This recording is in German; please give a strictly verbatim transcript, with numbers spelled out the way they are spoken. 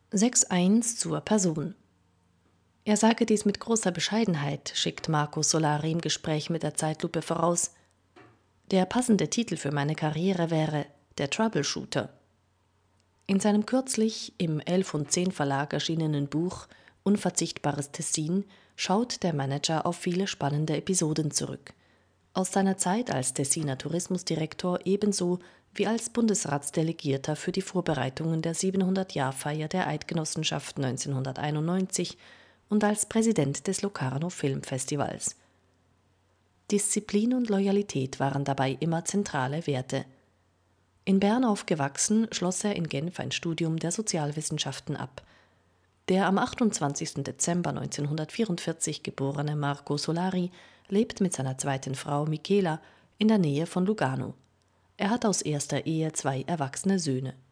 sechs eins zur Person. Er sage dies mit großer Bescheidenheit, schickt Marco Solari im Gespräch mit der Zeitlupe voraus. Der passende Titel für meine Karriere wäre Der Troubleshooter. In seinem kürzlich im elf und zehn Verlag erschienenen Buch Unverzichtbares Tessin schaut der Manager auf viele spannende Episoden zurück. Aus seiner Zeit als Tessiner Tourismusdirektor ebenso wie als Bundesratsdelegierter für die Vorbereitungen der siebenhundert-Jahr-Feier der Eidgenossenschaft neunzehnhunderteinundneunzig und als Präsident des Locarno Filmfestivals. Disziplin und Loyalität waren dabei immer zentrale Werte. In Bern aufgewachsen, schloss er in Genf ein Studium der Sozialwissenschaften ab. Der am achtundzwanzigsten Dezember neunzehnhundertvierundvierzig geborene Marco Solari lebt mit seiner zweiten Frau Michela in der Nähe von Lugano. Er hat aus erster Ehe zwei erwachsene Söhne.